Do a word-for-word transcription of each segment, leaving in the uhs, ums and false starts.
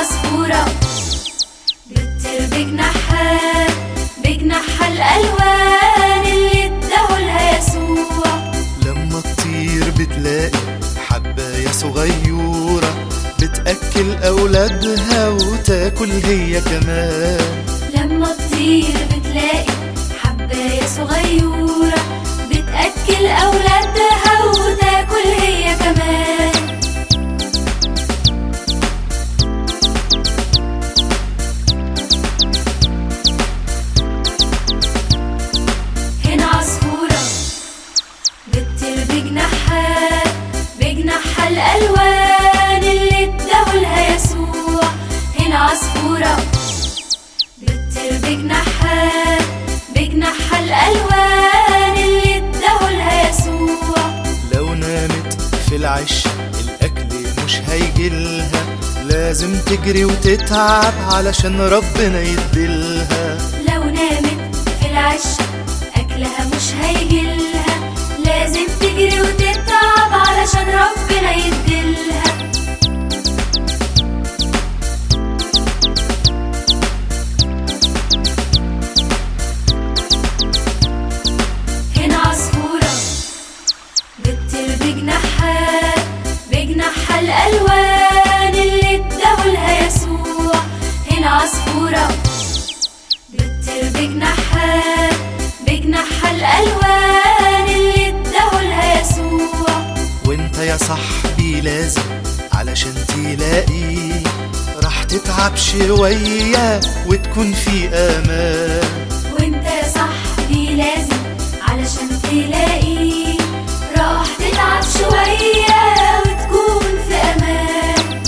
عصفورة بتطير بجناحها بجناحها الألوان اللي اداهولها يسوع. لما تطير بتلاقي حباية صغيرة بتأكل أولادها وتاكل هي كمان. لما تطير بتلاقي حباية صغيرة بتأكل أولادها وتاكل هي كمان. هنا عصفورة بتطير بجناحها بجناحها الألوان اللي اداهولها يسوع. هنا عصفورة بتطير بجناحها بجناحها الألوان اللي اداهولها يسوع. لو نامت في العش الأكل مش هيجيلها، لازم تجري وتتعب علشان ربنا يديلها. لو نامت في العش أكلها مش هيجيلها، لازم تجري وتتعب علشان ربنا يديلها. هنا عصفورة بتطير بجناحها بجناحها الألوان اللي اداهولها يسوع. هنا عصفورة بتطير بجناحها بجناحها الألوان اللي اداهولها يسوع. وانت يا صاحبي لازم علشان تلاقي راح تتعب شوية وتكون في أمان. وانت يا صاحبي لازم علشان تلاقي راح تتعب شوية وتكون في أمان.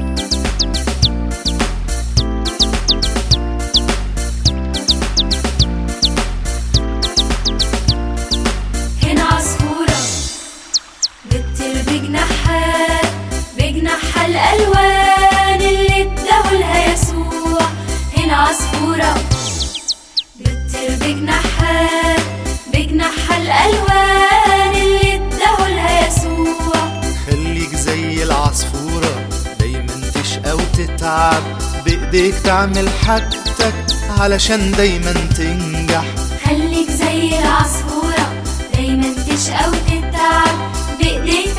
هنا عصفورة بتطير بجناحها بجناحها الألوان اللي اداهولها يسوع. هنا عصفورة بتطير بجناحها بجناحها الألوان اللي اداهولها يسوع. خليك زي العصفورة دايما تشقى وتتعب بإيديك تعمل حاجتك علشان دايما تنجح. خليك زي العصفورة دايما تشقى وتتعب بإيديك